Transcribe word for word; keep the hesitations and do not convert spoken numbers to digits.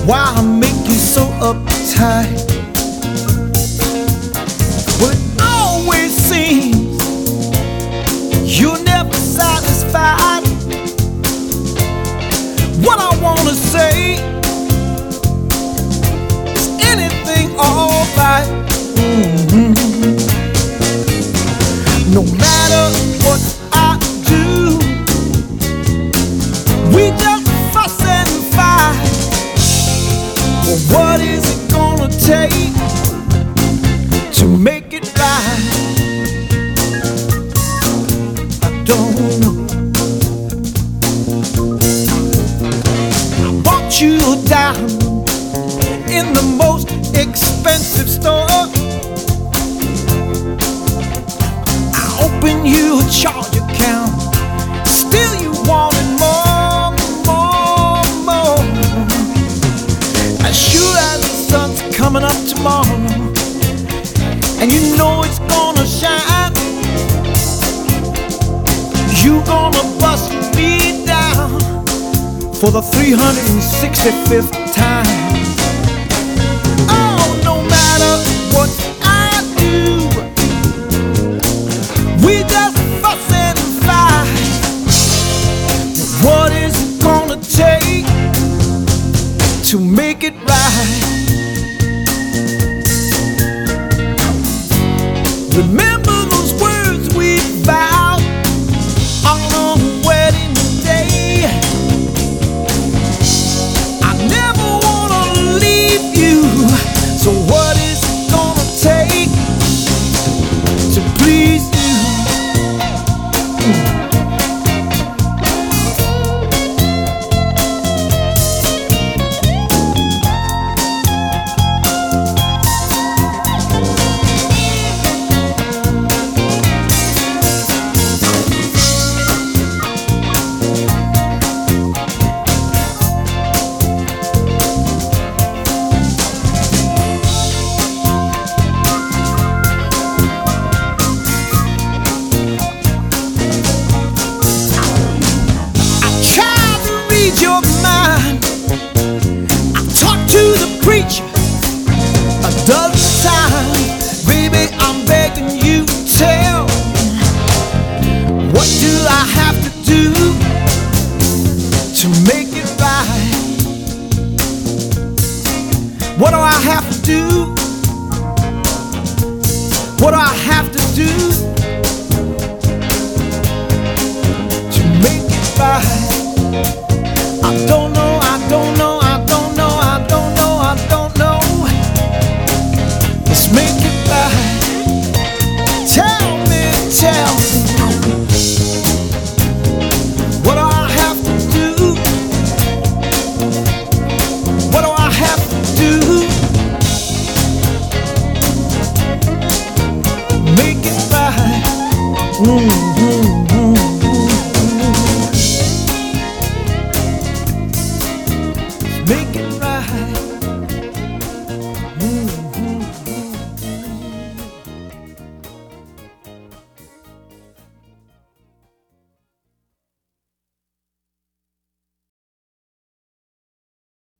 Why I make you so uptight? Well, it always seems you're never satisfied. What I wanna say is anything alright? Mm-hmm. No matter what I do, we just fuss and fight. Well, what is it gonna take to make it right? I don't know. I bought you a diamond in the most expensive store. I open you a charge account, still you wanted more, more, more. As sure as the sun's coming up tomorrow, and you know it's gonna shine, you gonna bust me down for the three hundred sixty-fifth time. Oh, no matter what I do, we just fuss and fight. What is it gonna take to make it right? Remember those words we vowed on our wedding day? I never wanna leave you, so what is it gonna take to please you? Mm. Your mind. I talked to the preacher a dozen times. Baby, I'm begging you, tell me, what do I have to do to make it right? What do I have to do? What do I have to do to make it right? I don't know, I don't know, I don't know, I don't know, I don't know. Let's make it right. Tell me, tell me, what do I have to do? What do I have to do? Make it right. Mm.